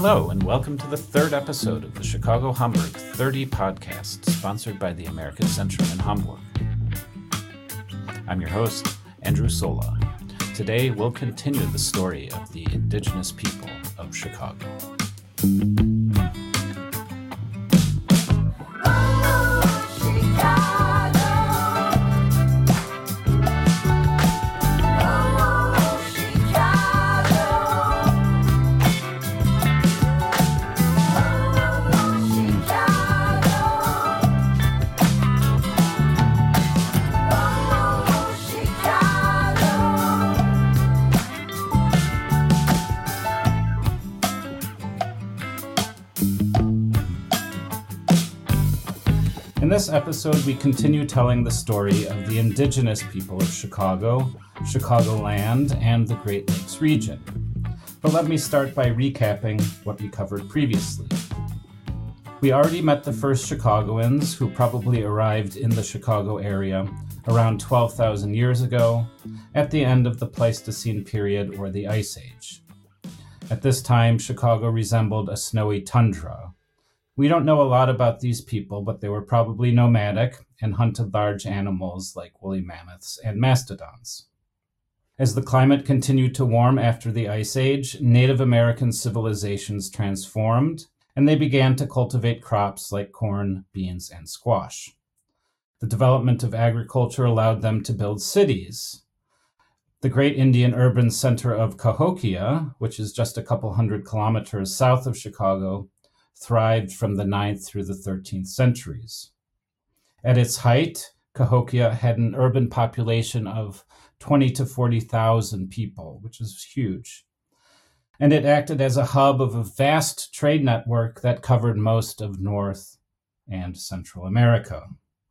Hello, and welcome to the third episode of the Chicago Hamburg 30 podcast, sponsored by the American Centrum in Hamburg. I'm your host, Andrew Sola. Today, we'll continue the story of the indigenous people of Chicago. In this episode, we continue telling the story of the indigenous people of Chicago, Chicagoland, and the Great Lakes region. But let me start by recapping what we covered previously. We already met the first Chicagoans, who probably arrived in the Chicago area around 12,000 years ago, at the end of the Pleistocene period or the Ice Age. At this time, Chicago resembled a snowy tundra. We don't know a lot about these people, but they were probably nomadic and hunted large animals like woolly mammoths and mastodons. As the climate continued to warm after the Ice Age, Native American civilizations transformed, and they began to cultivate crops like corn, beans, and squash. The development of agriculture allowed them to build cities. The great Indian urban center of Cahokia, which is just a couple hundred kilometers south of Chicago, thrived from the 9th through the 13th centuries. At its height, Cahokia had an urban population of 20 to 40,000 people, which is huge. And it acted as a hub of a vast trade network that covered most of North and Central America.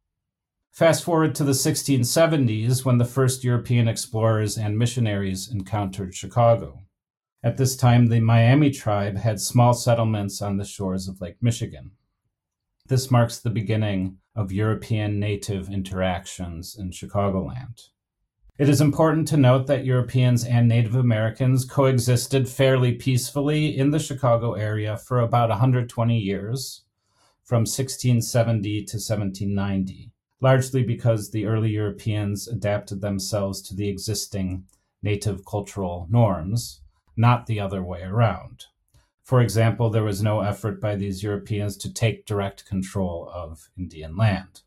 Fast forward to the 1670s, when the first European explorers and missionaries encountered Chicago. At this time, the Miami tribe had small settlements on the shores of Lake Michigan. This marks the beginning of European native interactions in Chicagoland. It is important to note that Europeans and Native Americans coexisted fairly peacefully in the Chicago area for about 120 years, from 1670 to 1790, largely because the early Europeans adapted themselves to the existing native cultural norms, not the other way around. For example, there was no effort by these Europeans to take direct control of Indian land.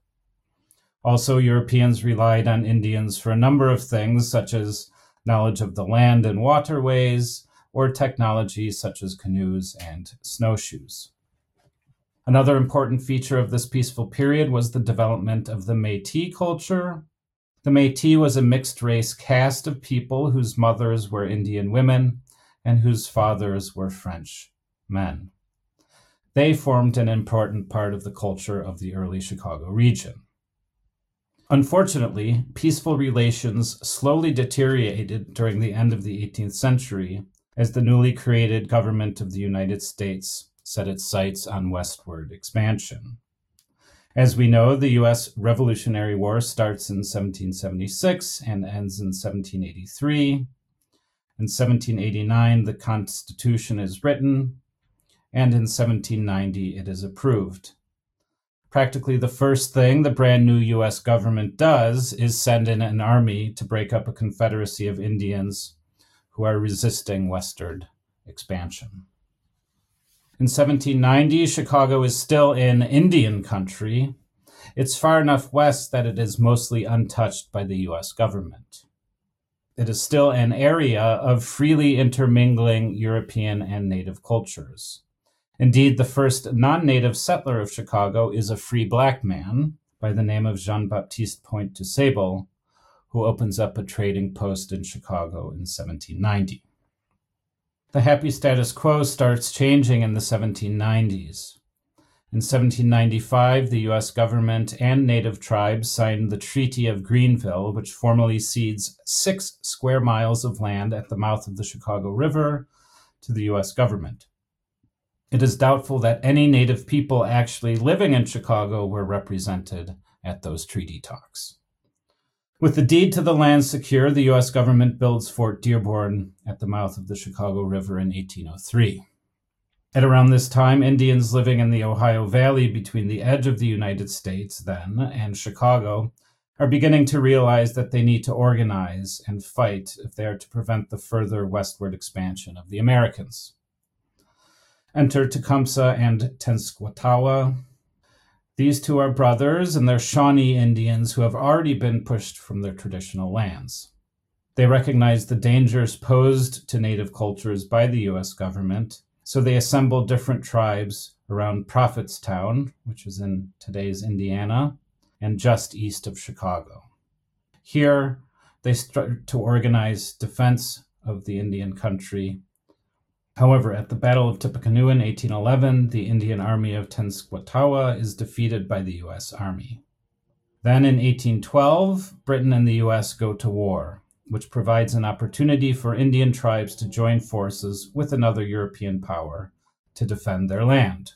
Also, Europeans relied on Indians for a number of things, such as knowledge of the land and waterways, or technology such as canoes and snowshoes. Another important feature of this peaceful period was the development of the Métis culture. The Métis was a mixed-race caste of people whose mothers were Indian women and whose fathers were French men. They formed an important part of the culture of the early Chicago region. Unfortunately, peaceful relations slowly deteriorated during the end of the 18th century as the newly created government of the United States set its sights on westward expansion. As we know, the U.S. Revolutionary War starts in 1776 and ends in 1783. In 1789, the Constitution is written, and in 1790, it is approved. Practically the first thing the brand new U.S. government does is send in an army to break up a confederacy of Indians who are resisting westward expansion. In 1790, Chicago is still in Indian country. It's far enough west that it is mostly untouched by the U.S. government. It is still an area of freely intermingling European and native cultures. Indeed, the first non-native settler of Chicago is a free black man by the name of Jean-Baptiste Point du Sable, who opens up a trading post in Chicago in 1790. The happy status quo starts changing in the 1790s. In 1795, the U.S. government and native tribes signed the Treaty of Greenville, which formally cedes 6 square miles of land at the mouth of the Chicago River to the U.S. government. It is doubtful that any native people actually living in Chicago were represented at those treaty talks. With the deed to the land secure, the U.S. government builds Fort Dearborn at the mouth of the Chicago River in 1803. At around this time, Indians living in the Ohio Valley between the edge of the United States then and Chicago are beginning to realize that they need to organize and fight if they are to prevent the further westward expansion of the Americans. Enter Tecumseh and Tenskwatawa. These two are brothers, and they're Shawnee Indians who have already been pushed from their traditional lands. They recognize the dangers posed to native cultures by the U.S. government, so they assemble different tribes around Prophetstown, which is in today's Indiana, and just east of Chicago. Here, they start to organize defense of the Indian country. However, at the Battle of Tippecanoe in 1811, the Indian army of Tenskwatawa is defeated by the U.S. Army. Then in 1812, Britain and the U.S. go to war, which provides an opportunity for Indian tribes to join forces with another European power to defend their land.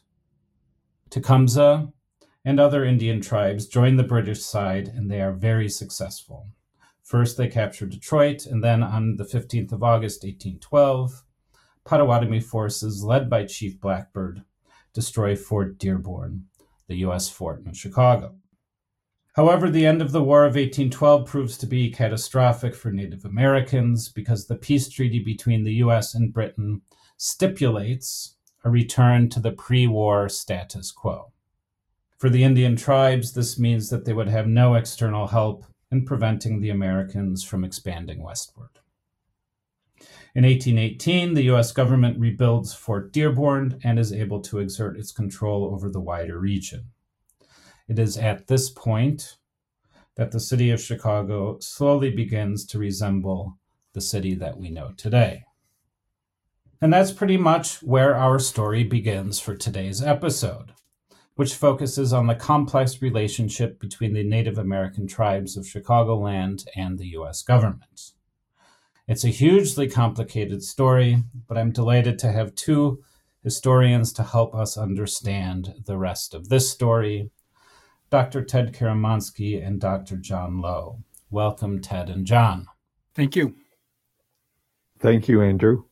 Tecumseh and other Indian tribes join the British side, and they are very successful. First, they capture Detroit, and then on the 15th of August, 1812, Potawatomi forces, led by Chief Blackbird, destroy Fort Dearborn, the U.S. fort in Chicago. However, the end of the War of 1812 proves to be catastrophic for Native Americans because the peace treaty between the U.S. and Britain stipulates a return to the pre-war status quo. For the Indian tribes, this means that they would have no external help in preventing the Americans from expanding westward. In 1818, the U.S. government rebuilds Fort Dearborn and is able to exert its control over the wider region. It is at this point that the city of Chicago slowly begins to resemble the city that we know today. And that's pretty much where our story begins for today's episode, which focuses on the complex relationship between the Native American tribes of Chicagoland and the U.S. government. It's a hugely complicated story, but I'm delighted to have two historians to help us understand the rest of this story, Dr. Ted Karamanski and Dr. John Lowe. Welcome, Ted and John. Thank you. Thank you, Andrew.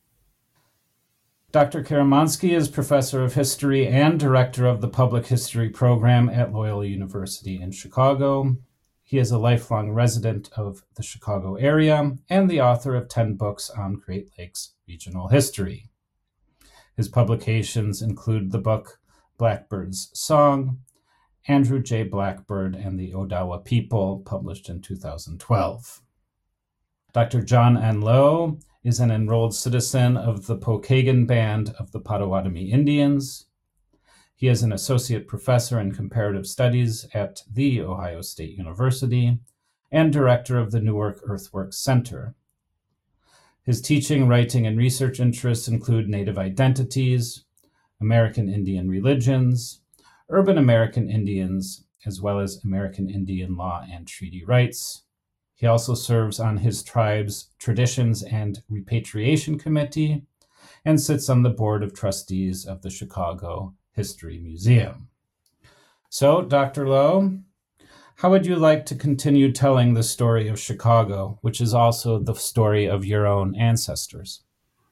Dr. Karamanski is professor of history and director of the public history program at Loyola University in Chicago. He is a lifelong resident of the Chicago area and the author of 10 books on Great Lakes regional history. His publications include the book Blackbird's Song, Andrew J. Blackbird and the Odawa People, published in 2012. Dr. John N. Lowe is an enrolled citizen of the Pokagon Band of the Potawatomi Indians. He is an associate professor in comparative studies at The Ohio State University and director of the Newark Earthworks Center. His teaching, writing, and research interests include Native identities, American Indian religions, urban American Indians, as well as American Indian law and treaty rights. He also serves on his tribe's Traditions and Repatriation Committee and sits on the board of trustees of the Chicago History Museum. So, Dr. Lowe, how would you like to continue telling the story of Chicago, which is also the story of your own ancestors?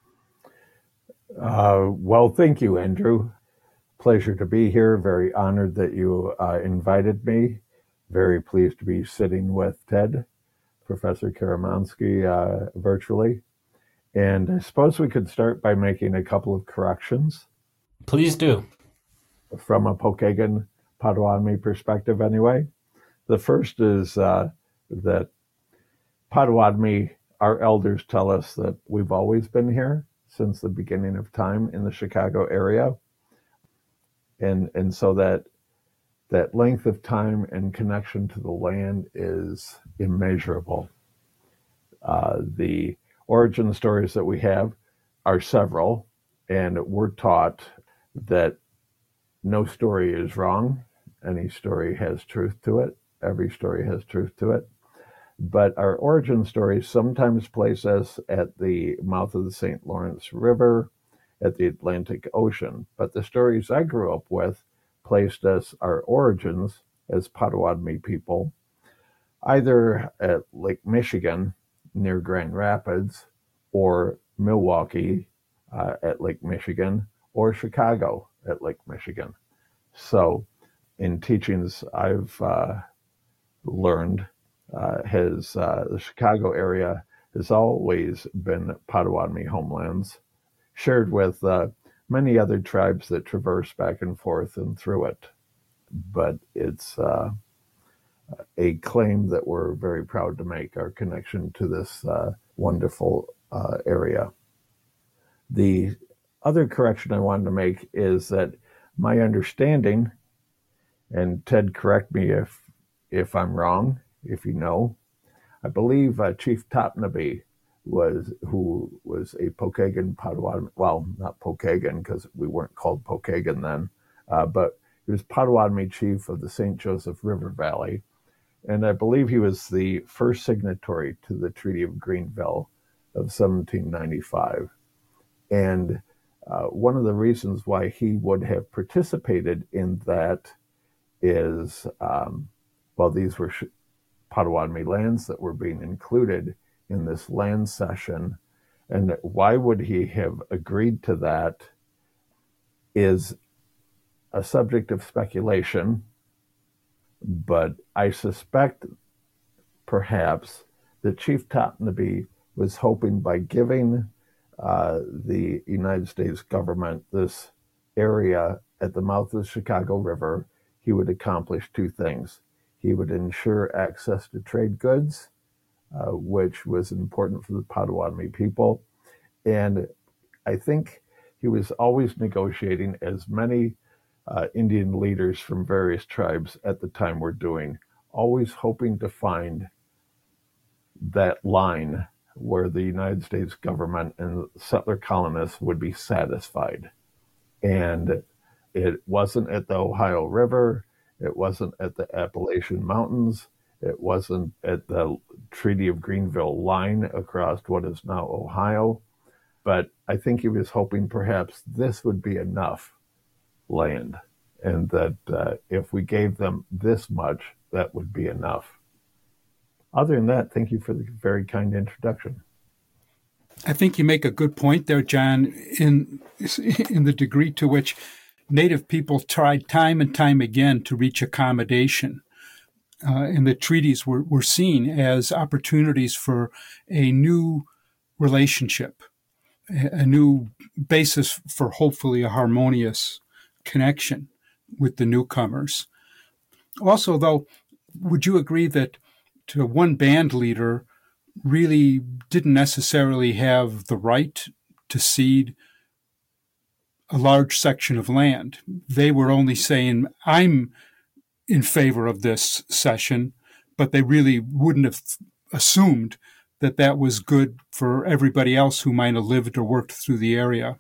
Well, thank you, Andrew. Pleasure to be here. Very honored that you invited me. Very pleased to be sitting with Ted, Professor Karamanski, virtually. And I suppose we could start by making a couple of corrections. Please do. From a Pokagon Potawatomi perspective, anyway. The first is that Potawatomi, our elders tell us that we've always been here since the beginning of time in the Chicago area. And so that length of time and connection to the land is immeasurable. The origin stories that we have are several, and we're taught that no story is wrong. Any story has truth to it. Every story has truth to it. But our origin stories sometimes place us at the mouth of the St. Lawrence River, at the Atlantic Ocean. But the stories I grew up with placed us, our origins as Potawatomi people, either at Lake Michigan near Grand Rapids, or Milwaukee at Lake Michigan, or Chicago at Lake Michigan. So in teachings I've learned, the Chicago area has always been Potawatomi homelands, shared with many other tribes that traverse back and forth and through it. But it's a claim that we're very proud to make, our connection to this wonderful area. The other correction I wanted to make is that my understanding, and Ted, correct me if I'm wrong, if you know, I believe Chief Topnaby who was a Pokagon Potawatomi, well, not Pokagon because we weren't called Pokagon then, but he was Potawatomi chief of the St. Joseph River Valley. And I believe he was the first signatory to the Treaty of Greenville of 1795. And one of the reasons why he would have participated in that is, these were Potawatomi lands that were being included in this land cession. And why would he have agreed to that is a subject of speculation. But I suspect perhaps that Chief Topnaby was hoping by giving the United States government this area at the mouth of the Chicago River, he would accomplish two things. He would ensure access to trade goods, which was important for the Potawatomi people. And I think he was always negotiating, as many Indian leaders from various tribes at the time were doing, always hoping to find that line where the United States government and settler colonists would be satisfied. And it wasn't at the Ohio River, it wasn't at the Appalachian Mountains, it wasn't at the Treaty of Greenville line across what is now Ohio, but I think he was hoping perhaps this would be enough land, and that if we gave them this much, that would be enough. Other than that, thank you for the very kind introduction. I think you make a good point there, John, in the degree to which Native people tried time and time again to reach accommodation. And the treaties were seen as opportunities for a new relationship, a new basis for hopefully a harmonious connection with the newcomers. Also, though, would you agree that one band leader really didn't necessarily have the right to cede a large section of land? They were only saying, I'm in favor of this cession, but they really wouldn't have assumed that that was good for everybody else who might have lived or worked through the area.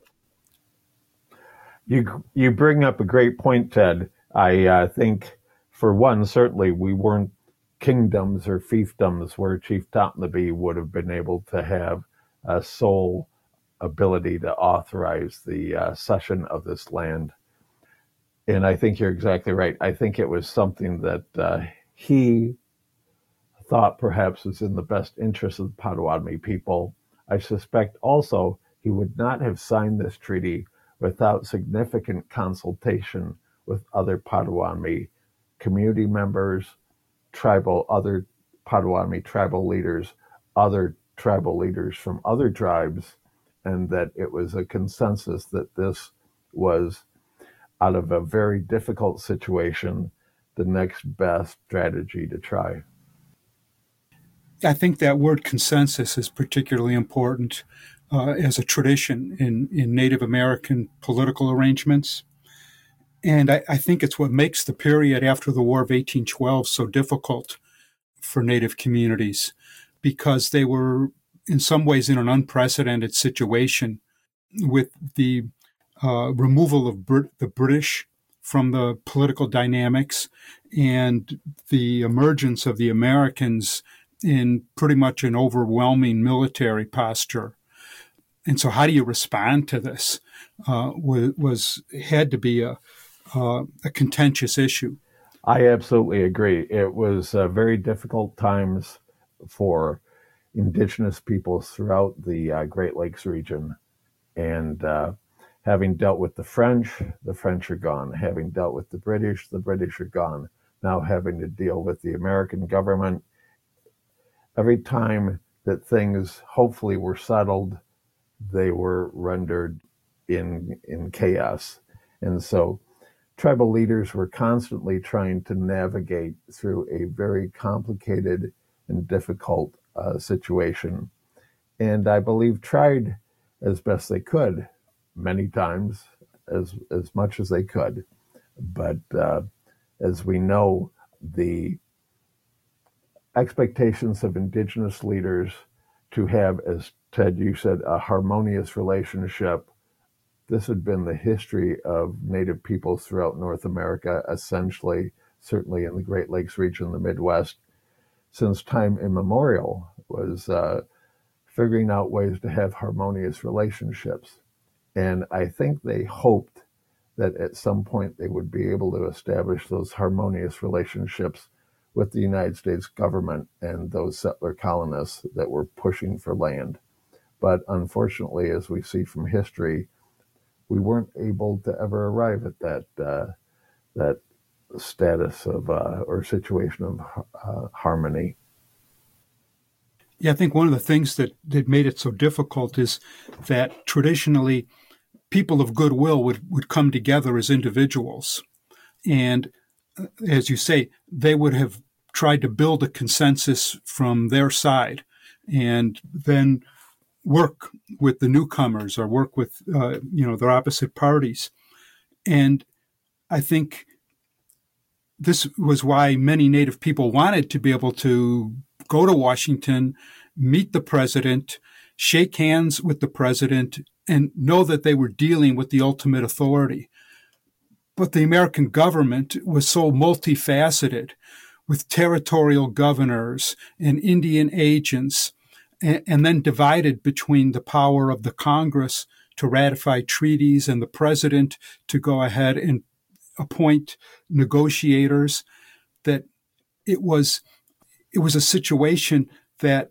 You bring up a great point, Ted. I think, for one, certainly we weren't kingdoms or fiefdoms where Chief Topnaby would have been able to have a sole ability to authorize the cession of this land. And I think you're exactly right. I think it was something that he thought perhaps was in the best interest of the Potawatomi people. I suspect also he would not have signed this treaty without significant consultation with other Potawatomi community members, other Potawatomi tribal leaders, other tribal leaders from other tribes, and that it was a consensus that this was, out of a very difficult situation, the next best strategy to try. I think that word consensus is particularly important as a tradition in Native American political arrangements. And I think it's what makes the period after the War of 1812 so difficult for Native communities, because they were in some ways in an unprecedented situation with the removal of the British from the political dynamics and the emergence of the Americans in pretty much an overwhelming military posture. And so how do you respond to this had to be a contentious issue. I absolutely agree. It was very difficult times for indigenous peoples throughout the Great Lakes region. And Having dealt with the French are gone. Having dealt with the British are gone. Now having to deal with the American government. Every time that things hopefully were settled, they were rendered in chaos. And so tribal leaders were constantly trying to navigate through a very complicated and difficult situation. And I believe tried as best they could, many times, as much as they could. But as we know, the expectations of Indigenous leaders to have, as Ted, you said, a harmonious relationship. This had been the history of Native peoples throughout North America, essentially, certainly in the Great Lakes region, the Midwest, since time immemorial, was figuring out ways to have harmonious relationships. And I think they hoped that at some point they would be able to establish those harmonious relationships with the United States government and those settler colonists that were pushing for land. But unfortunately, as we see from history, we weren't able to ever arrive at that status of or situation of harmony. Yeah, I think one of the things that made it so difficult is that traditionally people of goodwill would come together as individuals. And as you say, they would have tried to build a consensus from their side and then work with the newcomers or work with, their opposite parties. And I think this was why many Native people wanted to be able to go to Washington, meet the president, shake hands with the president, and know that they were dealing with the ultimate authority. But the American government was so multifaceted, with territorial governors and Indian agents, and then divided between the power of the Congress to ratify treaties and the president to go ahead and appoint negotiators, that it was a situation that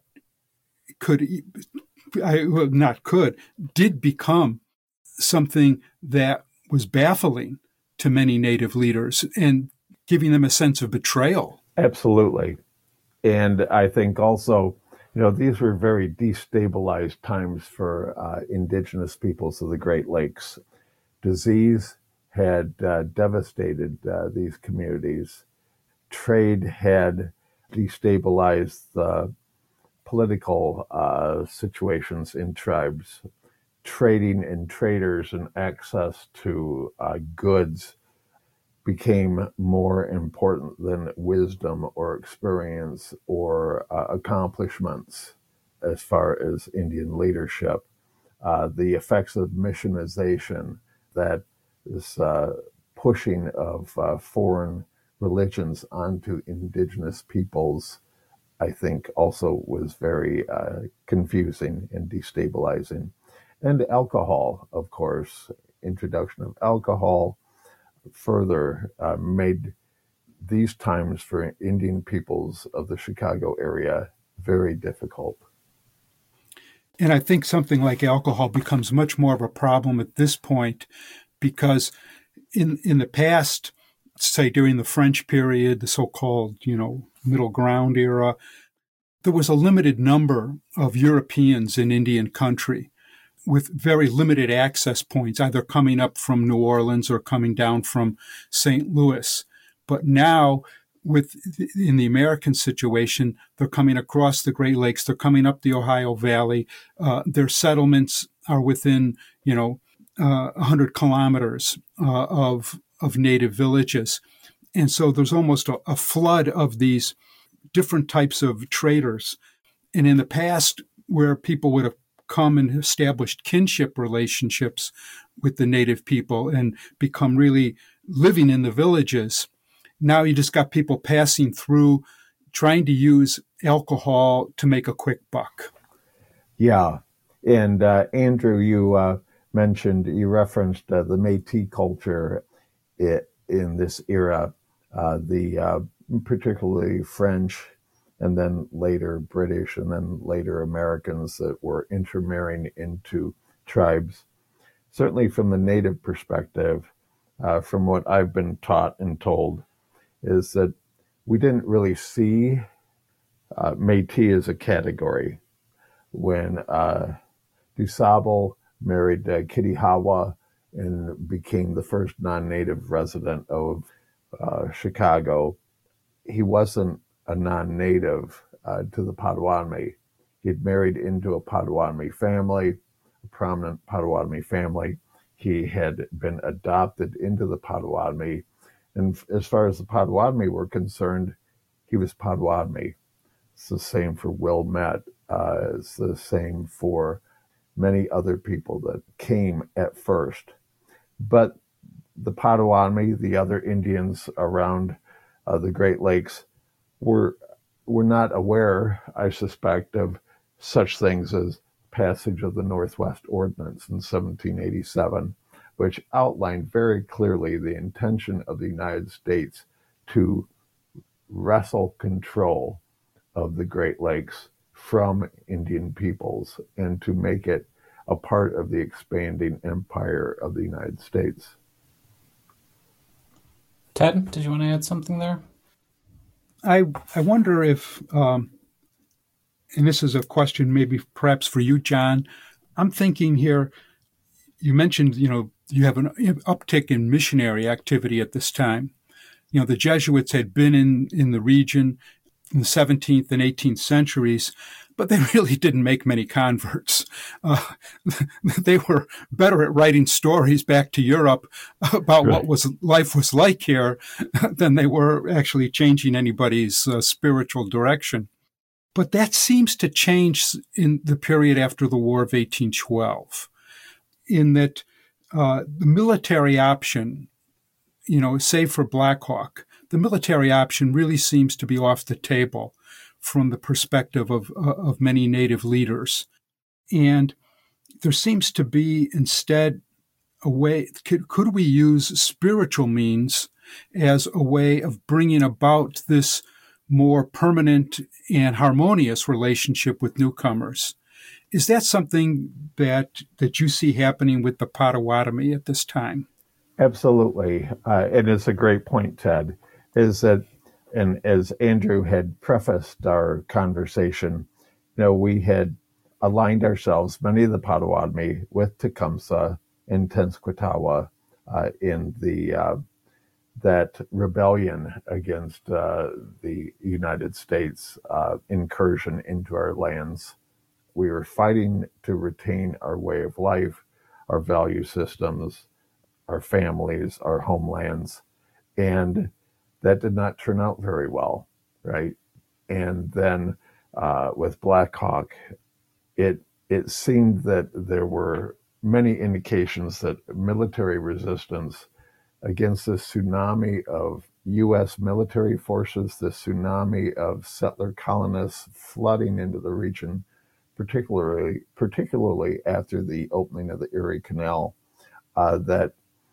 did become something that was baffling to many Native leaders and giving them a sense of betrayal. Absolutely. And I think also, these were very destabilized times for Indigenous peoples of the Great Lakes. Disease had devastated these communities. Trade had destabilized the political situations in tribes. Trading and traders and access to goods became more important than wisdom or experience or accomplishments as far as Indian leadership. The effects of missionization, that this pushing of foreign religions onto indigenous peoples, I think also was very confusing and destabilizing. And alcohol, of course, introduction of alcohol further made these times for Indian peoples of the Chicago area very difficult. And I think something like alcohol becomes much more of a problem at this point because in the past, say during the French period, the so-called, Middle Ground era, there was a limited number of Europeans in Indian country with very limited access points, either coming up from New Orleans or coming down from St. Louis. But now, in the American situation, they're coming across the Great Lakes, they're coming up the Ohio Valley, their settlements are within, 100 kilometers of Native villages. And so there's almost a flood of these different types of traders. And in the past, where people would have come and established kinship relationships with the Native people and become really living in the villages, now you just got people passing through, trying to use alcohol to make a quick buck. Yeah. And Andrew, you referenced the Métis culture in this era, the particularly French and then later British and then later Americans that were intermarrying into tribes. certainly from the Native perspective, from what I've been taught and told, is that we didn't really see Métis as a category. When DuSable married Kittihawa and became the first non-native resident of Chicago, he wasn't a non-native to the Potawatomi. He'd married into a Potawatomi family, a prominent Potawatomi family. He had been adopted into the Potawatomi. And as far as the Potawatomi were concerned, he was Potawatomi. It's the same for Wilmette. It's the same for many other people that came at first. But the Potawatomi, the other Indians around the Great Lakes, were not aware, I suspect, of such things as passage of the Northwest Ordinance in 1787, which outlined very clearly the intention of the United States to wrestle control of the Great Lakes from Indian peoples and to make it a part of the expanding empire of the United States. Ted, did you want to add something there? I wonder if, and this is a question maybe perhaps for you, John, I'm thinking here, you mentioned, you have an uptick in missionary activity at this time. The Jesuits had been in the region in the 17th and 18th centuries, but they really didn't make many converts. They were better at writing stories back to Europe about Right. what life was like here than they were actually changing anybody's spiritual direction. But that seems to change in the period after the War of 1812, in that the military option, save for Black Hawk, the military option really seems to be off the table from the perspective of many Native leaders. And there seems to be instead a way, could we use spiritual means as a way of bringing about this more permanent and harmonious relationship with newcomers? Is that something that you see happening with the Potawatomi at this time? Absolutely. And it's a great point, Ted, is that, and as Andrew had prefaced our conversation, we had aligned ourselves, many of the Potawatomi, with Tecumseh and Tenskwatawa in that rebellion against the United States incursion into our lands. We were fighting to retain our way of life, our value systems, our families, our homelands, and that did not turn out very well, right? And then with Black Hawk, it seemed that there were many indications that military resistance against this tsunami of U.S. military forces, this tsunami of settler colonists flooding into the region, particularly after the opening of the Erie Canal, that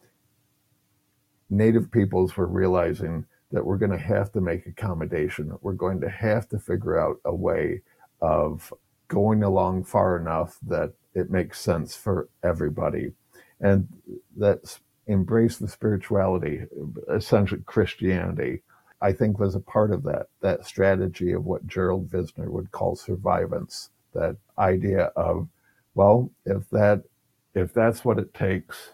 Native peoples were realizing that we're going to have to make accommodation. We're going to have to figure out a way of going along far enough that it makes sense for everybody. And that's embrace the spirituality, essentially Christianity, I think was a part of that strategy of what Gerald Visner would call survivance, that idea of, well, if that's what it takes,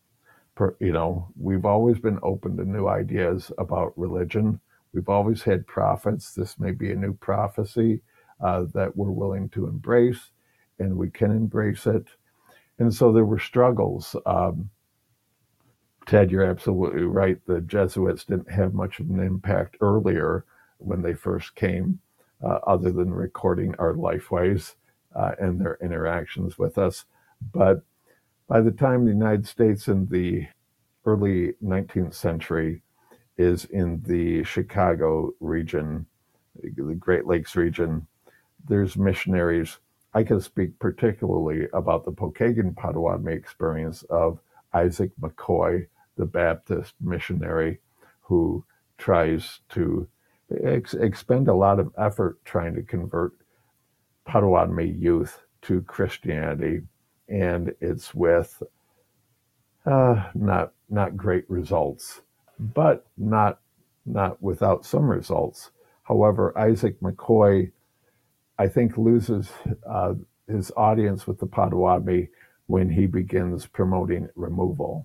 we've always been open to new ideas about religion. We've always had prophets. This may be a new prophecy that we're willing to embrace, and we can embrace it. And so there were struggles. Ted, you're absolutely right. The Jesuits didn't have much of an impact earlier when they first came, other than recording our lifeways and their interactions with us. But by the time the United States in the early 19th century is in the Chicago region, the Great Lakes region, there's missionaries. I can speak particularly about the Pokagon Potawatomi experience of Isaac McCoy, the Baptist missionary, who tries to expend a lot of effort trying to convert Potawatomi youth to Christianity. And it's with Not great results, but not without some results. However, Isaac McCoy, I think, loses his audience with the Potawatomi when he begins promoting removal.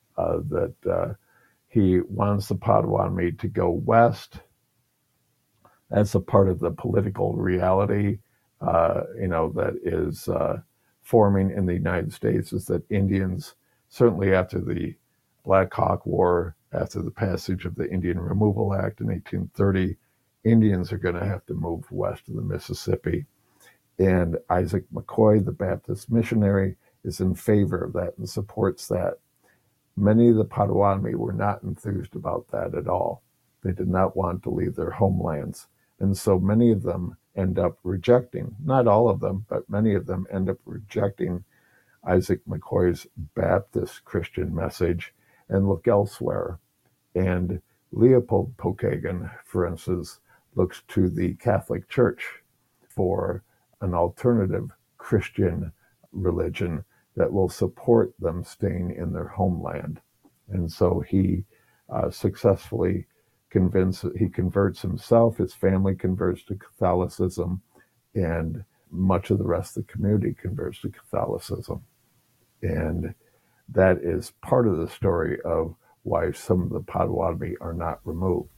He wants the Potawatomi to go west. That's a part of the political reality, that is forming in the United States, is that Indians, certainly after the Black Hawk War, after the passage of the Indian Removal Act in 1830, Indians are going to have to move west of the Mississippi. And Isaac McCoy, the Baptist missionary, is in favor of that and supports that. Many of the Potawatomi were not enthused about that at all. They did not want to leave their homelands. And so many of them end up rejecting, not all of them, but many of them end up rejecting Isaac McCoy's Baptist Christian message and look elsewhere. And Leopold Pokagon, for instance, looks to the Catholic Church for an alternative Christian religion that will support them staying in their homeland. And so he successfully converts himself, his family converts to Catholicism, and much of the rest of the community converts to Catholicism. And that is part of the story of why some of the Potawatomi are not removed.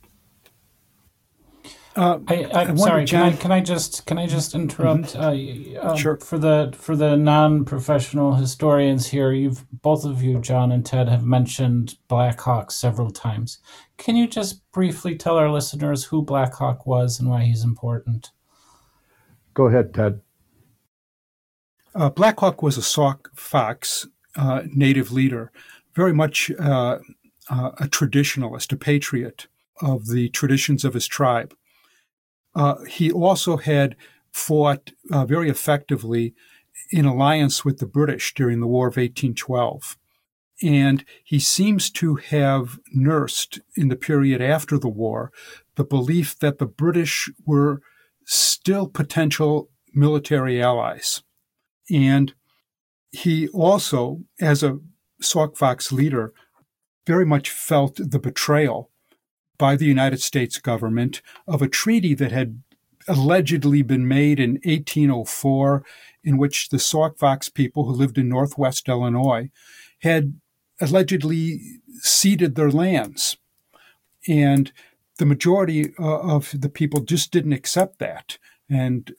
I'm sorry. John, can I just interrupt? Sure. For the non-professional historians here, both of you, John and Ted, have mentioned Black Hawk several times. Can you just briefly tell our listeners who Black Hawk was and why he's important? Go ahead, Ted. Black Hawk was a Sauk Fox native leader, very much a traditionalist, a patriot of the traditions of his tribe. He also had fought very effectively in alliance with the British during the War of 1812. And he seems to have nursed, in the period after the war, the belief that the British were still potential military allies. And he also, as a Sauk Fox leader, very much felt the betrayal by the United States government of a treaty that had allegedly been made in 1804, in which the Sauk Fox people who lived in northwest Illinois had allegedly ceded their lands. And the majority of the people just didn't accept that. And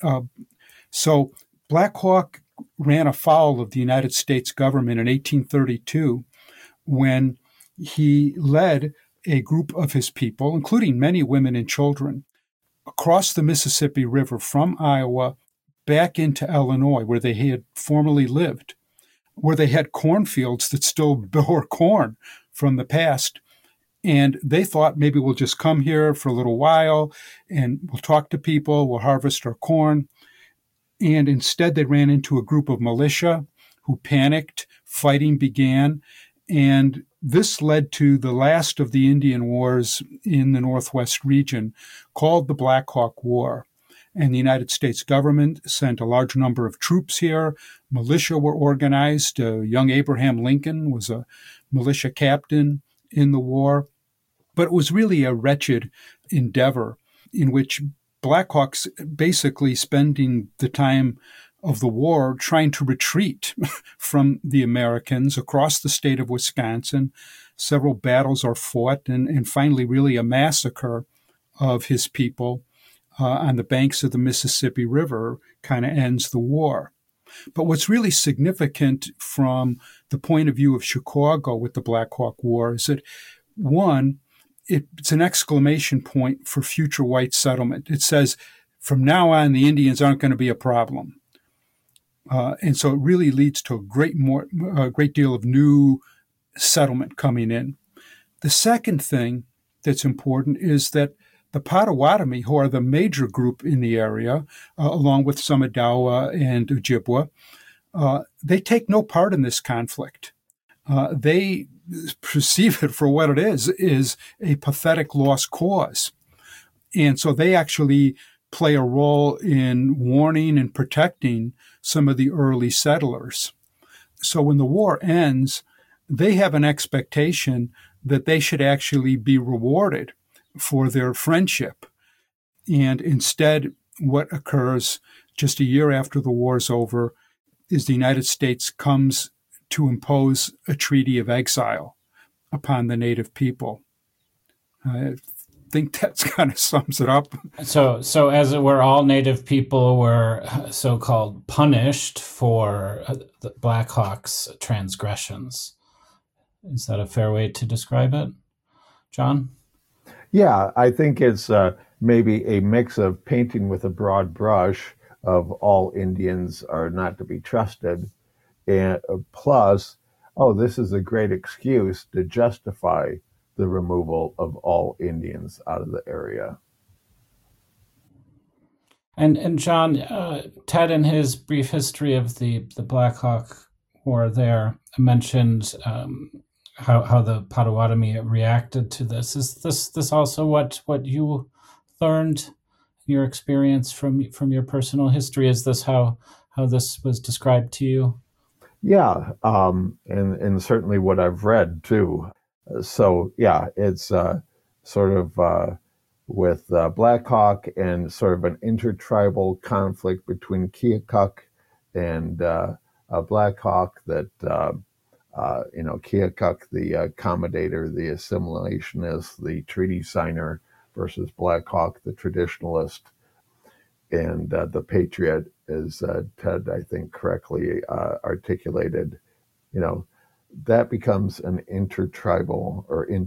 so Black Hawk ran afoul of the United States government in 1832 when he led a group of his people, including many women and children, across the Mississippi River from Iowa back into Illinois, where they had formerly lived, where they had cornfields that still bore corn from the past. And they thought, maybe we'll just come here for a little while and we'll talk to people, we'll harvest our corn. And instead, they ran into a group of militia who panicked, fighting began, and this led to the last of the Indian Wars in the Northwest region, called the Black Hawk War. And the United States government sent a large number of troops here. Militia were organized. Young Abraham Lincoln was a militia captain in the war. But it was really a wretched endeavor in which Black Hawks basically spending the time of the war trying to retreat from the Americans across the state of Wisconsin. Several battles are fought, and finally really a massacre of his people on the banks of the Mississippi River kind of ends the war. But what's really significant from the point of view of Chicago with the Black Hawk War is that, one, it's an exclamation point for future white settlement. It says, from now on, the Indians aren't going to be a problem. And so it really leads to a great deal of new settlement coming in. The second thing that's important is that the Potawatomi, who are the major group in the area, along with some Odawa and Ojibwa, they take no part in this conflict. They perceive it for what it is a pathetic lost cause. And so they actually play a role in warning and protecting some of the early settlers. So when the war ends, they have an expectation that they should actually be rewarded for their friendship. And instead, what occurs just a year after the war's over is the United States comes to impose a treaty of exile upon the native people. I think that kind of sums it up. So as it were, all native people were so-called punished for the Black Hawk's transgressions. Is that a fair way to describe it, John? Yeah, I think it's maybe a mix of painting with a broad brush of all Indians are not to be trusted, and plus, oh, this is a great excuse to justify the removal of all Indians out of the area. And John, Ted, in his brief history of the Black Hawk War, there mentioned how the Potawatomi reacted to this. Is this also what you learned, your experience from your personal history? Is this how this was described to you? Yeah, and certainly what I've read too. So yeah, it's sort of with Black Hawk and sort of an intertribal conflict between Keokuk and Black Hawk that, Keokuk, the accommodator, the assimilationist, the treaty signer, versus Black Hawk, the traditionalist, and the patriot, as Ted, I think, correctly articulated. That becomes an intratribal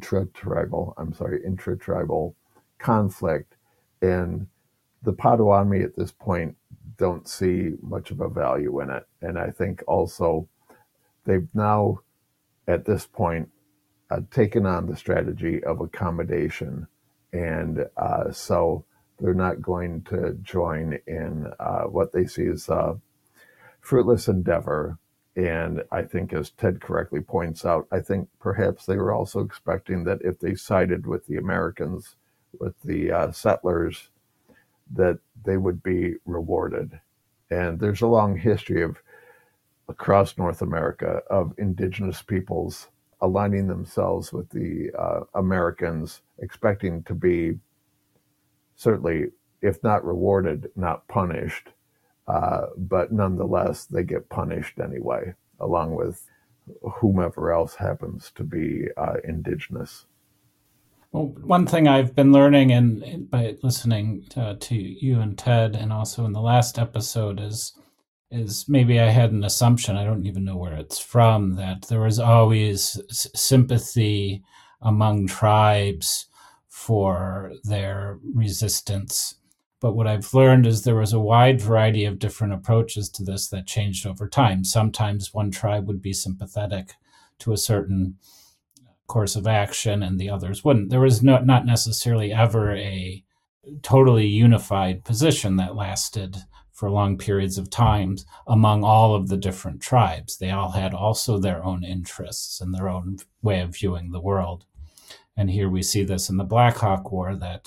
conflict. And the Potawatomi at this point don't see much of a value in it. And I think also they've now, at this point, taken on the strategy of accommodation. And so they're not going to join in what they see as fruitless endeavor. And I think, as Ted correctly points out, I think perhaps they were also expecting that if they sided with the Americans, with the settlers, that they would be rewarded. And there's a long history of, across North America, of indigenous peoples aligning themselves with the Americans, expecting to be certainly, if not rewarded, not punished. But nonetheless, they get punished anyway, along with whomever else happens to be indigenous. Well, one thing I've been learning and by listening to you and Ted, and also in the last episode, is maybe I had an assumption, I don't even know where it's from, that there was always sympathy among tribes for their resistance. But what I've learned is there was a wide variety of different approaches to this that changed over time. Sometimes one tribe would be sympathetic to a certain course of action and the others wouldn't. There was not necessarily ever a totally unified position that lasted for long periods of time among all of the different tribes. They all had also their own interests and their own way of viewing the world. And here we see this in the Black Hawk War, that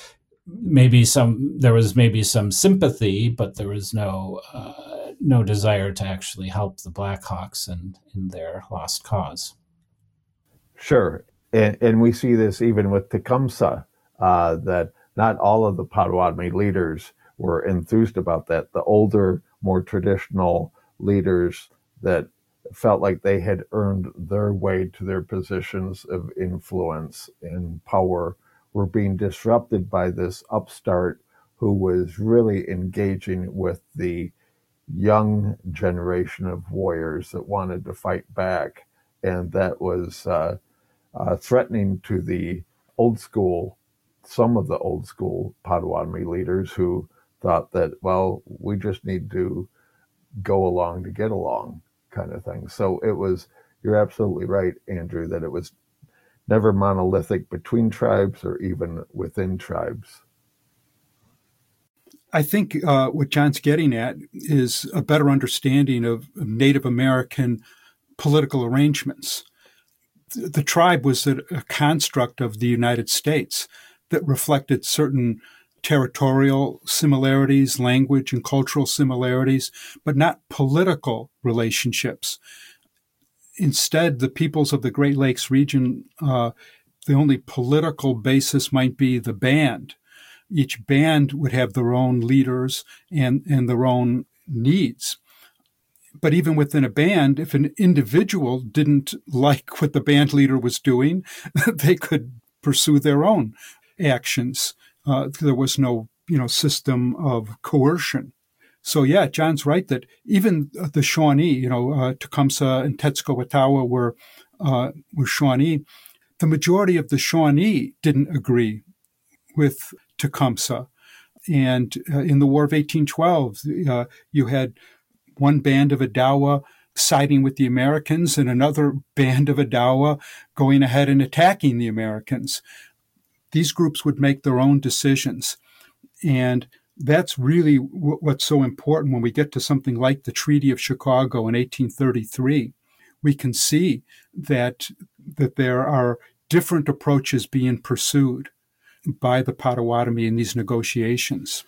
there was maybe some sympathy, but there was no desire to actually help the Black Hawks in their lost cause. Sure. And we see this even with Tecumseh, that not all of the Potawatomi leaders were enthused about that. The older, more traditional leaders that felt like they had earned their way to their positions of influence and power were being disrupted by this upstart who was really engaging with the young generation of warriors that wanted to fight back. And that was threatening to the some of the old school Potawatomi leaders who thought that, well, we just need to go along to get along, kind of thing. So you're absolutely right, Andrew, that it was never monolithic between tribes or even within tribes. I think what John's getting at is a better understanding of Native American political arrangements. The tribe was a construct of the United States that reflected certain territorial similarities, language and cultural similarities, but not political relationships. instead, the peoples of the Great Lakes region, the only political basis might be the band. Each band would have their own leaders and their own needs. But even within a band, if an individual didn't like what the band leader was doing, they could pursue their own actions. There was no, system of coercion. So yeah, John's right that even the Shawnee, Tecumseh and Tenskwatawa were Shawnee. The majority of the Shawnee didn't agree with Tecumseh. And in the War of 1812, you had one band of Odawa siding with the Americans and another band of Odawa going ahead and attacking the Americans. These groups would make their own decisions. And that's really what's so important when we get to something like the Treaty of Chicago in 1833. We can see that there are different approaches being pursued by the Potawatomi in these negotiations.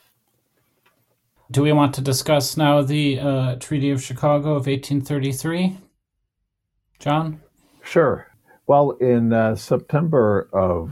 Do we want to discuss now the Treaty of Chicago of 1833? John? Sure. Well, in September of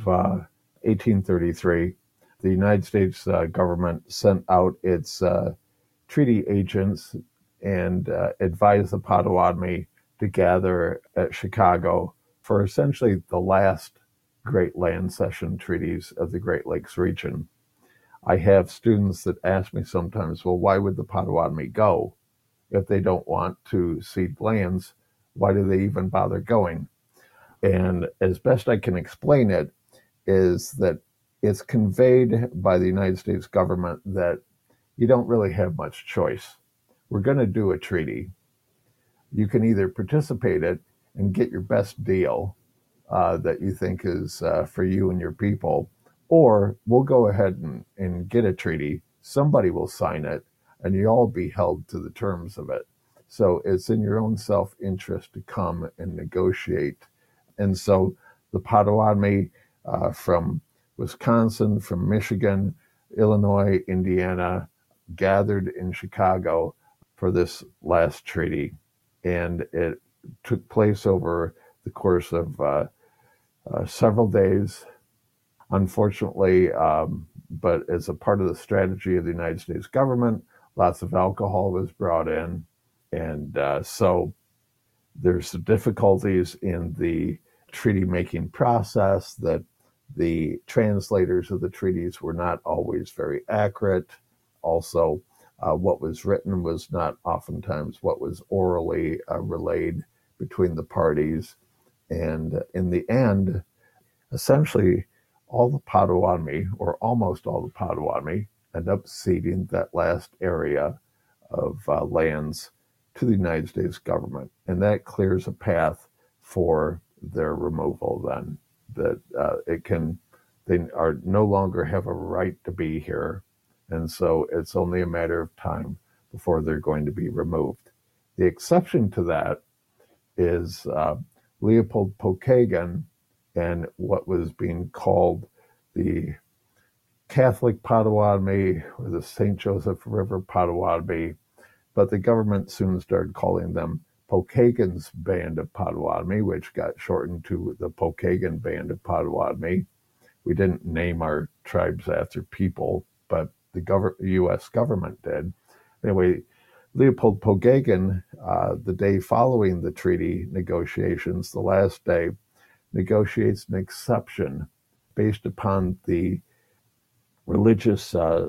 1833, the United States government sent out its treaty agents and advised the Potawatomi to gather at Chicago for essentially the last Great Land Cession treaties of the Great Lakes region. I have students that ask me sometimes, well, why would the Potawatomi go? If they don't want to cede lands, why do they even bother going? And as best I can explain it, is that it's conveyed by the United States government that you don't really have much choice. We're going to do a treaty. You can either participate in it and get your best deal that you think is for you and your people, or we'll go ahead and get a treaty. Somebody will sign it, and you all be held to the terms of it. So it's in your own self-interest to come and negotiate. And so the Potawatomi from Wisconsin, from Michigan, Illinois, Indiana, gathered in Chicago for this last treaty. And it took place over the course of several days. Unfortunately, but as a part of the strategy of the United States government, lots of alcohol was brought in. And so there's some difficulties in the treaty-making process, that the translators of the treaties were not always very accurate. Also, what was written was not oftentimes what was orally relayed between the parties. And in the end, essentially, all the Potawatomi, or almost all the Potawatomi, end up ceding that last area of lands to the United States government. And that clears a path for their removal then, that they are no longer have a right to be here. And so it's only a matter of time before they're going to be removed. The exception to that is Leopold Pokagon and what was being called the Catholic Potawatomi, or the St. Joseph River Potawatomi, but the government soon started calling them Pokagon's Band of Potawatomi, which got shortened to the Pokagon Band of Potawatomi. We didn't name our tribes after people, but the U.S. government did. Anyway, Leopold Pokagon, the day following the treaty negotiations, the last day, negotiates an exception based upon the religious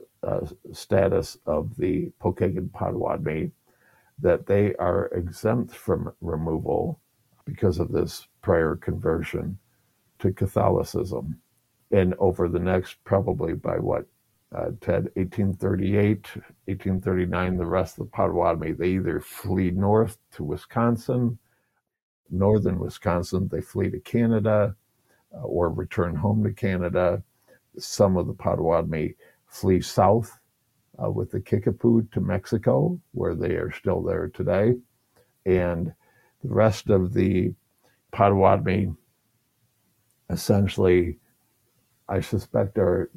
status of the Pokagon Potawatomi, that they are exempt from removal because of this prior conversion to Catholicism. And over the next, probably by Ted, 1838, 1839, the rest of the Potawatomi, they either flee north to Wisconsin, northern Wisconsin, they flee to Canada, or return home to Canada. Some of the Potawatomi flee south with the Kickapoo to Mexico, where they are still there today. And the rest of the Potawatomi essentially, I suspect, are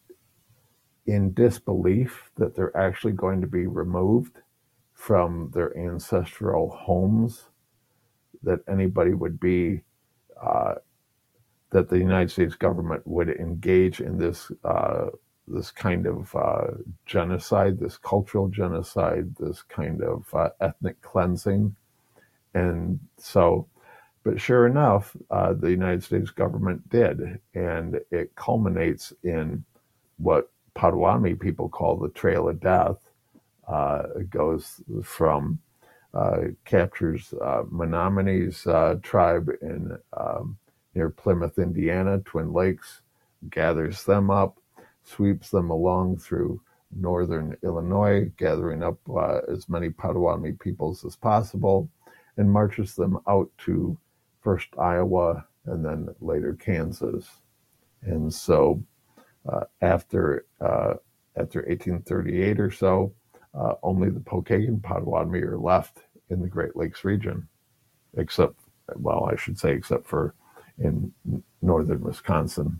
in disbelief that they're actually going to be removed from their ancestral homes. that anybody would be, that the United States government would engage in this kind of genocide, this cultural genocide, this kind of ethnic cleansing. And so, but sure enough, the United States government did, and it culminates in what Potawatomi people call the Trail of Death. It goes from captures Menominee's tribe in near Plymouth, Indiana, Twin Lakes, gathers them up, sweeps them along through northern Illinois, gathering up as many Potawatomi peoples as possible, and marches them out to first Iowa and then later Kansas. And so after 1838 or so, only the Pokagon Potawatomi are left in the Great Lakes region, except for in northern Wisconsin.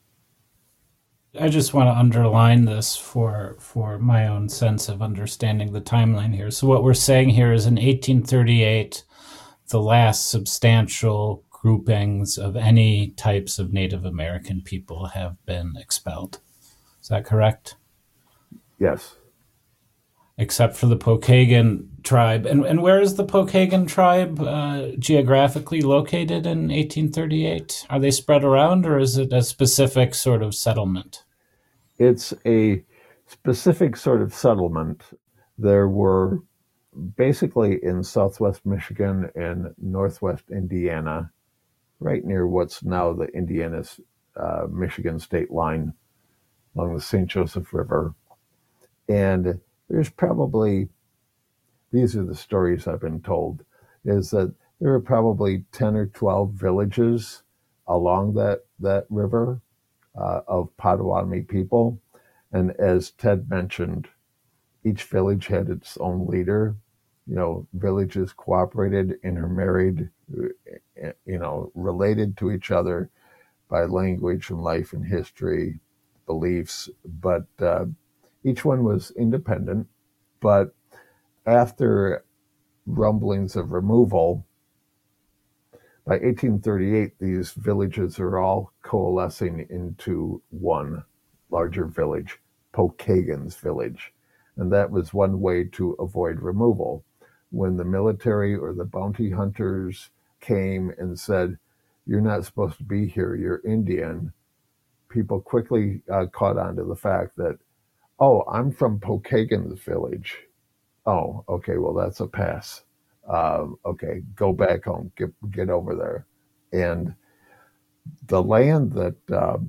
I just want to underline this for my own sense of understanding the timeline here. So what we're saying here is in 1838, the last substantial groupings of any types of Native American people have been expelled. Is that correct? Yes. Except for the Pokagon tribe. And where is the Pokagon tribe geographically located in 1838? Are they spread around, or is it a specific sort of settlement? It's a specific sort of settlement. There were basically in southwest Michigan and northwest Indiana, right near what's now the Indiana-Michigan state line along the St. Joseph River. And there's probably, these are the stories I've been told, is that there are probably 10 or 12 villages along that river of Potawatomi people. And as Ted mentioned, each village had its own leader. Villages cooperated, intermarried, related to each other by language and life and history, beliefs, but each one was independent. But after rumblings of removal, by 1838, these villages are all coalescing into one larger village, Pokagon's village. And that was one way to avoid removal. When the military or the bounty hunters came and said, "You're not supposed to be here, you're Indian," people quickly caught on to the fact that, "Oh, I'm from Pokagon's village. Oh, okay, well, that's a pass. Okay, go back home, get over there." And the land that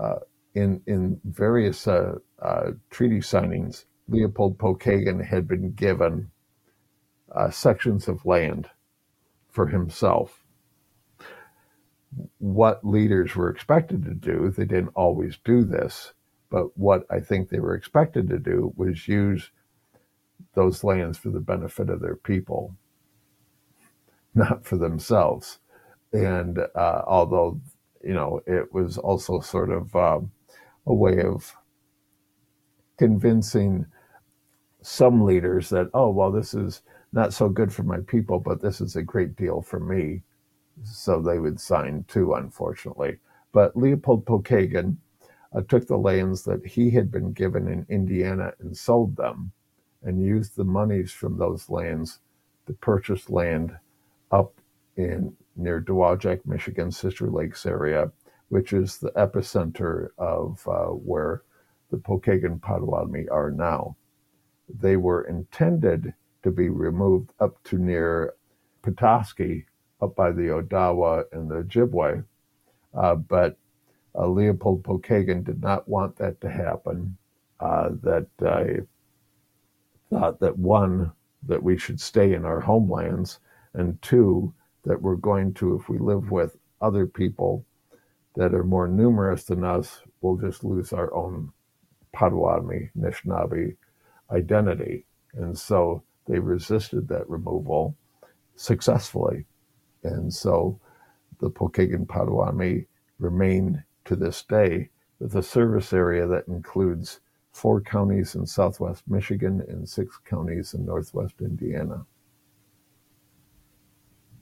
in various treaty signings, Leopold Pokagon had been given sections of land for himself. What leaders were expected to do, they didn't always do this, but what I think they were expected to do was use those lands for the benefit of their people, not for themselves. And although, it was also sort of a way of convincing some leaders that, oh, well, this is not so good for my people, but this is a great deal for me. So they would sign too, unfortunately. But Leopold Pokagon took the lands that he had been given in Indiana and sold them, and used the monies from those lands to purchase land up in near Dowagiac, Michigan, Sister Lakes area, which is the epicenter of where the Pokagon Potawatomi are now. They were intended to be removed up to near Petoskey, up by the Odawa and the Ojibwe, but Leopold Pokagon did not want that to happen. That I thought that, one, that we should stay in our homelands, and two, that we're going to, if we live with other people that are more numerous than us, we'll just lose our own Potawatomi, Anishinaabe identity. And so they resisted that removal successfully. And so the Pokagon Potawatomi remain to this day with a service area that includes 4 counties in southwest Michigan and 6 counties in northwest Indiana.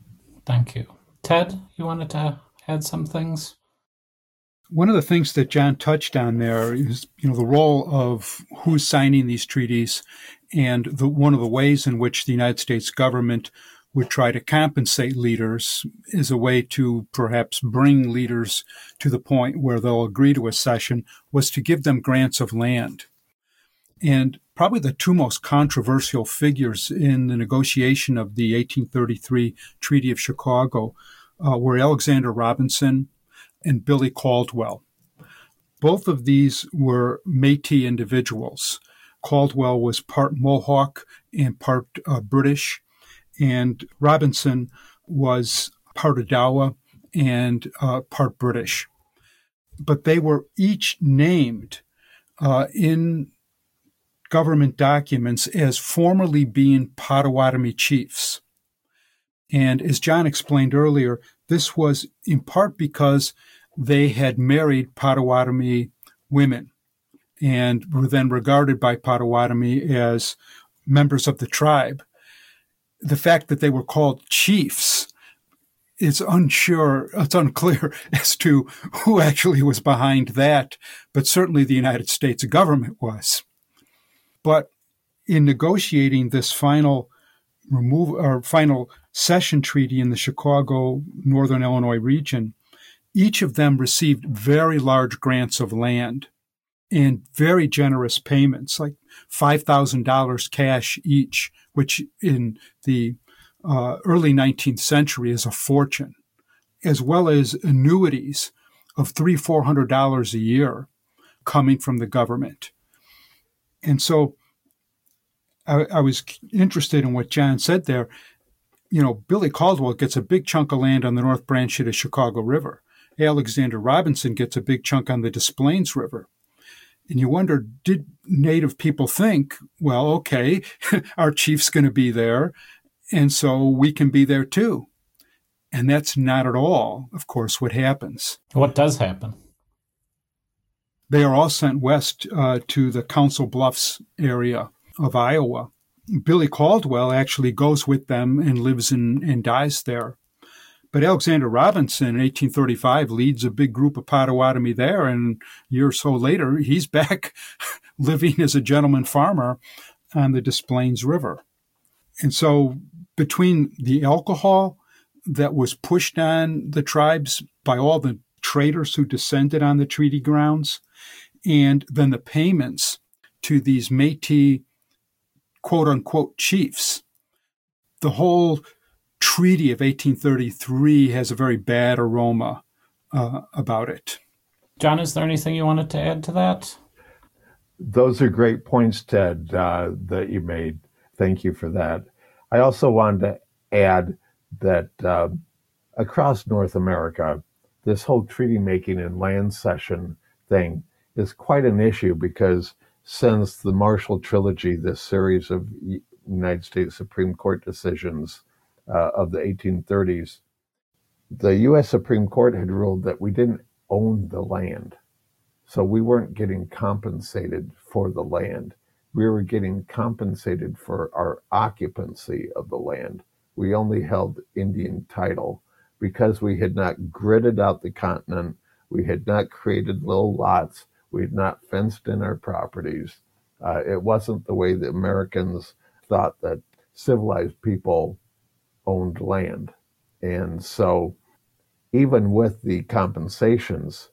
Thank you. Ted, you wanted to add some things? One of the things that John touched on there is, the role of who's signing these treaties, and one of the ways in which the United States government would try to compensate leaders is a way to perhaps bring leaders to the point where they'll agree to a cession was to give them grants of land. And probably the two most controversial figures in the negotiation of the 1833 Treaty of Chicago were Alexander Robinson and Billy Caldwell. Both of these were Métis individuals. Caldwell was part Mohawk and part British, and Robinson was part Odawa and part British. But they were each named in government documents as formerly being Potawatomi chiefs. And as John explained earlier, this was in part because they had married Potawatomi women and were then regarded by Potawatomi as members of the tribe. The fact that they were called chiefs it's unclear as to who actually was behind that, but certainly the United States government was. But in negotiating this final cession treaty in the Chicago, Northern Illinois region, each of them received very large grants of land and very generous payments, like $5,000 cash each, which in the early 19th century is a fortune, as well as annuities of $300-400 a year coming from the government. And so I was interested in what John said there. You know, Billy Caldwell gets a big chunk of land on the North Branch of the Chicago River. Alexander Robinson gets a big chunk on the Des Plaines River. And you wonder, did Native people think, well, okay, our chief's going to be there, and so we can be there too? And that's not at all, of course, what happens. What does happen? They are all sent west to the Council Bluffs area of Iowa. Billy Caldwell actually goes with them and lives and dies there. But Alexander Robinson in 1835 leads a big group of Potawatomi there, and a year or so later, he's back living as a gentleman farmer on the Des Plaines River. And so between the alcohol that was pushed on the tribes by all the traders who descended on the treaty grounds, and then the payments to these Métis quote-unquote chiefs, the whole Treaty of 1833 has a very bad aroma about it. John, is there anything you wanted to add to that? Those are great points, Ted, that you made. Thank you for that. I also wanted to add that across North America, this whole treaty making and land cession thing is quite an issue because since the Marshall Trilogy, this series of United States Supreme Court decisions of the 1830s, the U.S. Supreme Court had ruled that we didn't own the land. So we weren't getting compensated for the land. We were getting compensated for our occupancy of the land. We only held Indian title because we had not gridded out the continent. We had not created little lots. We had not fenced in our properties. It wasn't the way the Americans thought that civilized people owned land. And so even with the compensations,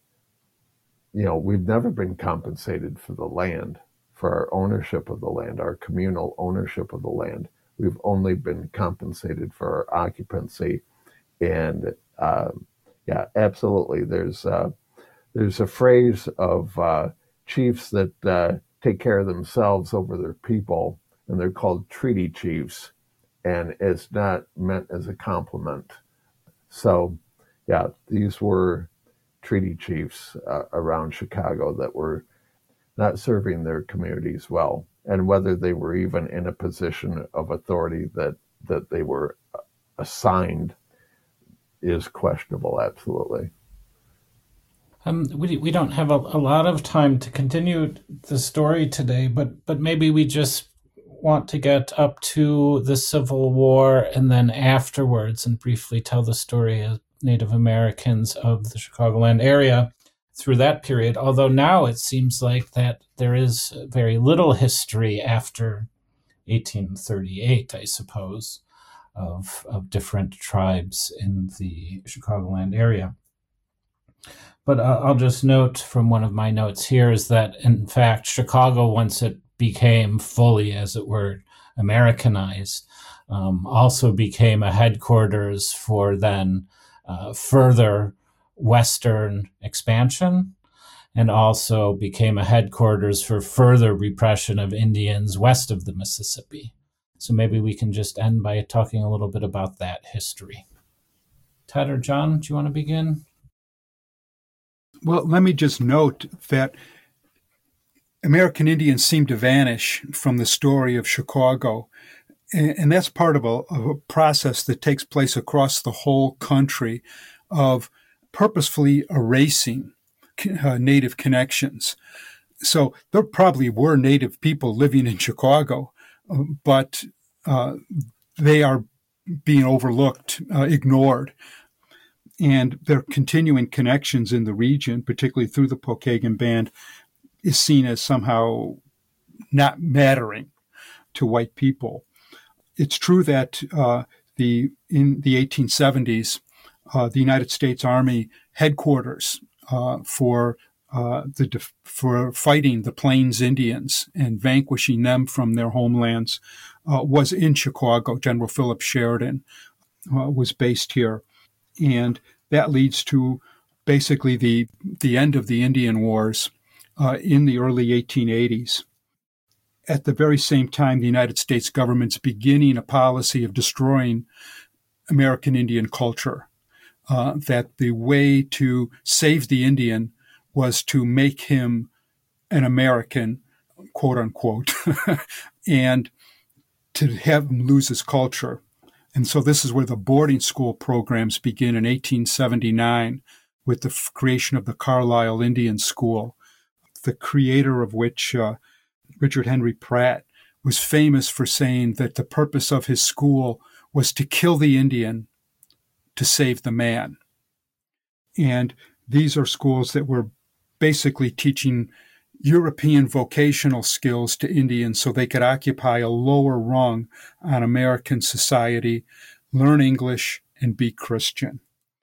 you know, we've never been compensated for the land, for our ownership of the land, our communal ownership of the land. We've only been compensated for our occupancy. And yeah, absolutely. There's a phrase of chiefs that take care of themselves over their people, and they're called treaty chiefs. And it's not meant as a compliment. So, yeah, these were treaty chiefs around Chicago that were not serving their communities well. And whether they were even in a position of authority that they were assigned is questionable, absolutely. We don't have a lot of time to continue the story today, but maybe we just want to get up to the Civil War and then afterwards and briefly tell the story of Native Americans of the Chicagoland area through that period, although now it seems like that there is very little history after 1838, I suppose, of different tribes in the Chicagoland area. But I'll just note from one of my notes here is that, in fact, Chicago, once it became fully, as it were, Americanized, also became a headquarters for then further Western expansion, and also became a headquarters for further repression of Indians west of the Mississippi. So maybe we can just end by talking a little bit about that history. Ted or John, do you want to begin? Well, let me just note that American Indians seem to vanish from the story of Chicago. And that's part of a process that takes place across the whole country of purposefully erasing Native connections. So there probably were Native people living in Chicago, but they are being overlooked, ignored. And their continuing connections in the region, particularly through the Pokagon Band, is seen as somehow not mattering to white people. It's true that in the 1870s, the United States Army headquarters for fighting the Plains Indians and vanquishing them from their homelands was in Chicago. General Philip Sheridan was based here. And that leads to basically the end of the Indian Wars in the early 1880s. At the very same time, the United States government's beginning a policy of destroying American Indian culture, that the way to save the Indian was to make him an American, quote unquote, and to have him lose his culture. And so this is where the boarding school programs begin in 1879 with the creation of the Carlisle Indian School, the creator of which, Richard Henry Pratt, was famous for saying that the purpose of his school was to kill the Indian to save the man. And these are schools that were basically teaching European vocational skills to Indians so they could occupy a lower rung on American society, learn English, and be Christian.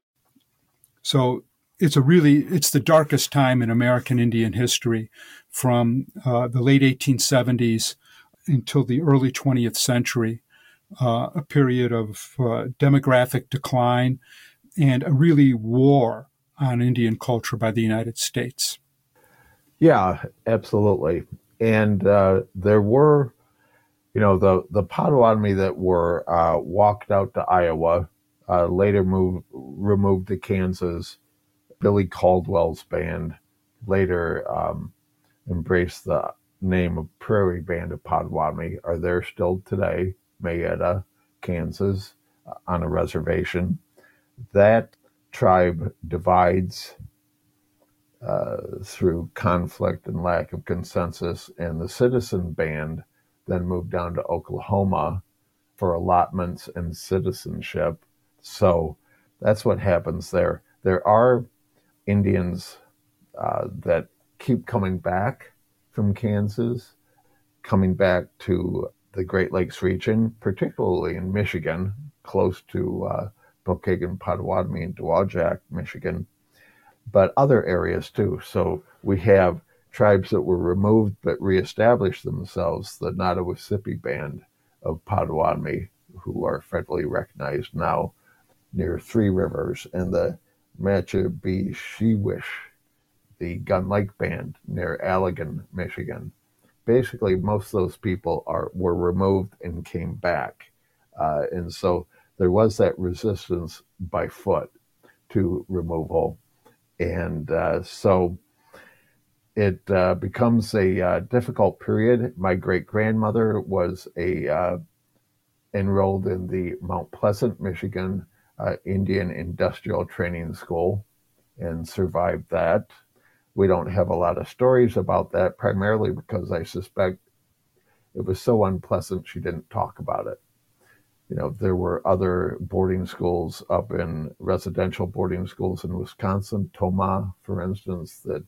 So it's the darkest time in American Indian history, from the late 1870s until the early 20th century, a period of demographic decline and a really war on Indian culture by the United States. Yeah, absolutely. And there were, the Potawatomi that were walked out to Iowa, later removed to Kansas. Billy Caldwell's band later embraced the name of Prairie Band of Potawatomi, are there still today, Mayetta, Kansas, on a reservation. That tribe divides through conflict and lack of consensus, and the Citizen Band then moved down to Oklahoma for allotments and citizenship. So that's what happens there. There are Indians that keep coming back from Kansas, coming back to the Great Lakes region, particularly in Michigan, close to Pokagon, Potawatomi, and Dowagiac, Michigan, but other areas too. So we have tribes that were removed but reestablished themselves, the Nottawassippi Band of Potawatomi, who are federally recognized now near Three Rivers, and the Matchabeeshewish, the Gun Lake Band near Allegan, Michigan. Basically, most of those people were removed and came back. And so there was that resistance by foot to removal. And so it becomes a difficult period. My great-grandmother was enrolled in the Mount Pleasant, Michigan Indian Industrial Training School and survived that. We don't have a lot of stories about that, primarily because I suspect it was so unpleasant she didn't talk about it. There were other boarding schools residential boarding schools in Wisconsin, Tomah, for instance, that,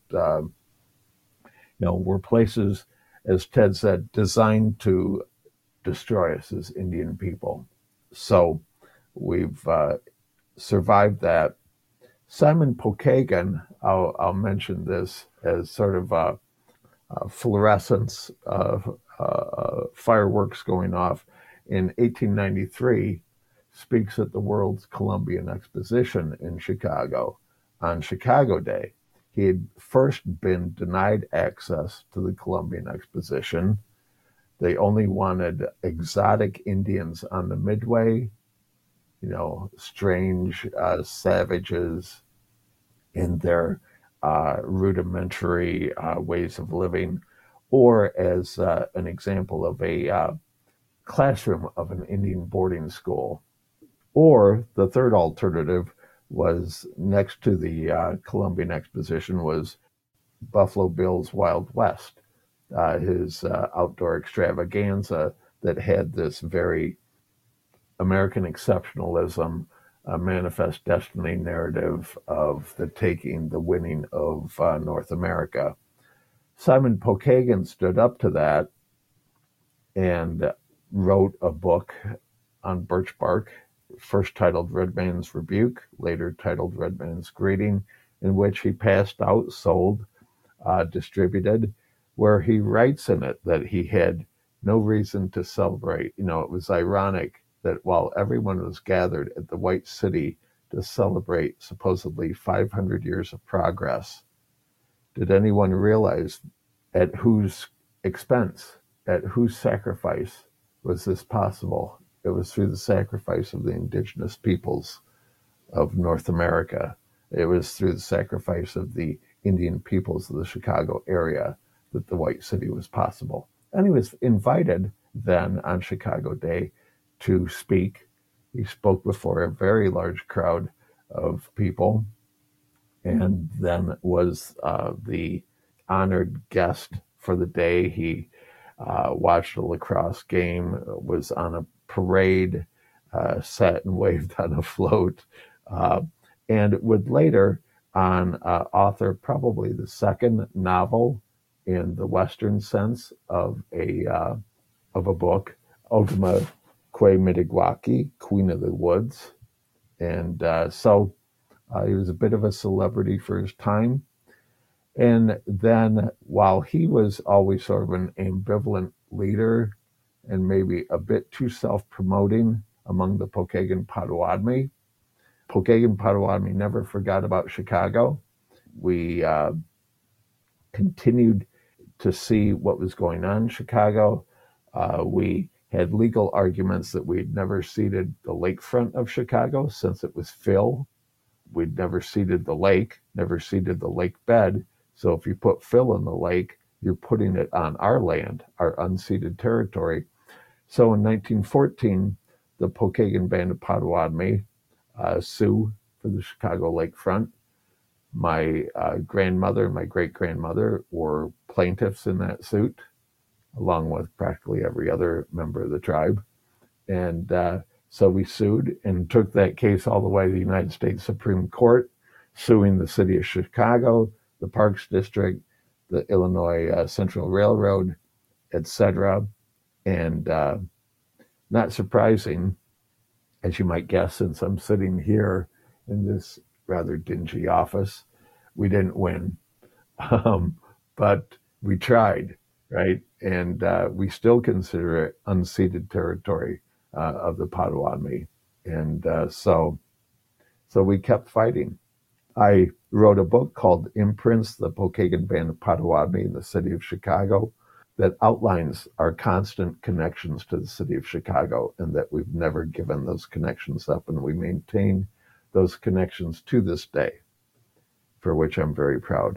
were places, as Ted said, designed to destroy us as Indian people. So we've survived that. Simon Pokagon, I'll mention this as sort of a fluorescence of fireworks going off in 1893, speaks at the World's Columbian Exposition in Chicago on Chicago Day. He had first been denied access to the Columbian Exposition. They only wanted exotic Indians on the Midway, strange savages in their rudimentary ways of living, or as an example of a classroom of an Indian boarding school. Or the third alternative was, next to the Columbian Exposition, was Buffalo Bill's Wild West, his outdoor extravaganza that had this very American exceptionalism, manifest destiny narrative of the winning of North America. Simon Pokagon stood up to that and wrote a book on birch bark, first titled Red Man's Rebuke, later titled Red Man's Greeting, in which he passed out, sold, distributed, where he writes in it that he had no reason to celebrate. It was ironic that while everyone was gathered at the White City to celebrate supposedly 500 years of progress, did anyone realize at whose expense, at whose sacrifice was this possible? It was through the sacrifice of the indigenous peoples of North America. It was through the sacrifice of the Indian peoples of the Chicago area that the White City was possible. And he was invited then on Chicago Day to speak. He spoke before a very large crowd of people, and then was the honored guest for the day. He watched a lacrosse game, was on a parade, sat and waved on a float, and would later author probably the second novel in the Western sense of a book, Ultima Quay Mitigwaki, Queen of the Woods. And so he was a bit of a celebrity for his time. And then while he was always sort of an ambivalent leader and maybe a bit too self-promoting among the Pokagon Potawatomi never forgot about Chicago. We continued to see what was going on in Chicago. We had legal arguments that we'd never ceded the lakefront of Chicago since it was fill. We'd never ceded the lake, never ceded the lake bed. So if you put fill in the lake, you're putting it on our land, our unceded territory. So in 1914, the Pokagon Band of Potawatomi sue for the Chicago lakefront. My grandmother and my great-grandmother were plaintiffs in that suit, along with practically every other member of the tribe. And so we sued and took that case all the way to the United States Supreme Court, suing the city of Chicago, the Parks District, the Illinois Central Railroad, etc. And not surprising, as you might guess, since I'm sitting here in this rather dingy office, we didn't win. But we tried, right? And we still consider it unceded territory of the Potawatomi. And so we kept fighting. I wrote a book called Imprints, the Pokagon Band of Potawatomi in the City of Chicago, that outlines our constant connections to the city of Chicago, and that we've never given those connections up, and we maintain those connections to this day, for which I'm very proud.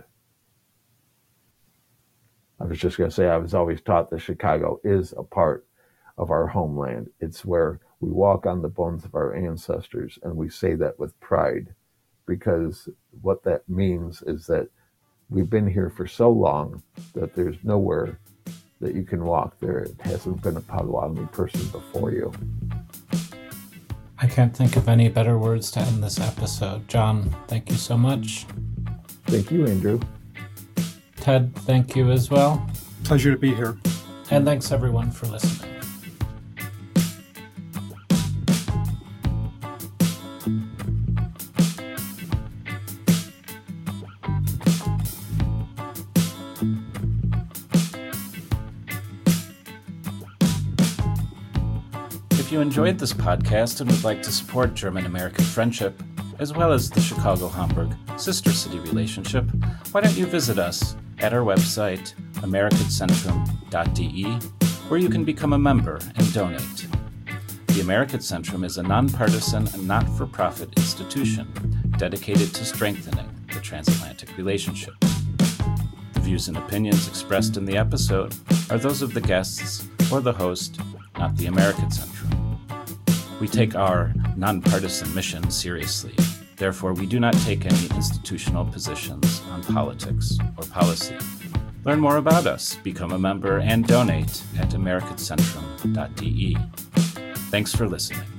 I was just going to say, I was always taught that Chicago is a part of our homeland. It's where we walk on the bones of our ancestors, and we say that with pride, because what that means is that we've been here for so long that there's nowhere that you can walk. There hasn't been a Potawatomi person before you. I can't think of any better words to end this episode. John, thank you so much. Thank you, Andrew. Ted, thank you as well. Pleasure to be here. And thanks everyone for listening. If you enjoyed this podcast and would like to support German-American friendship, as well as the Chicago-Hamburg sister city relationship, why don't you visit us at our website, americatcentrum.de, where you can become a member and donate. The American Centrum is a nonpartisan and not-for-profit institution dedicated to strengthening the transatlantic relationship. The views and opinions expressed in the episode are those of the guests or the host, not the American Centrum. We take our nonpartisan mission seriously. Therefore, we do not take any institutional positions on politics or policy. Learn more about us, become a member, and donate at americatcentrum.de. Thanks for listening.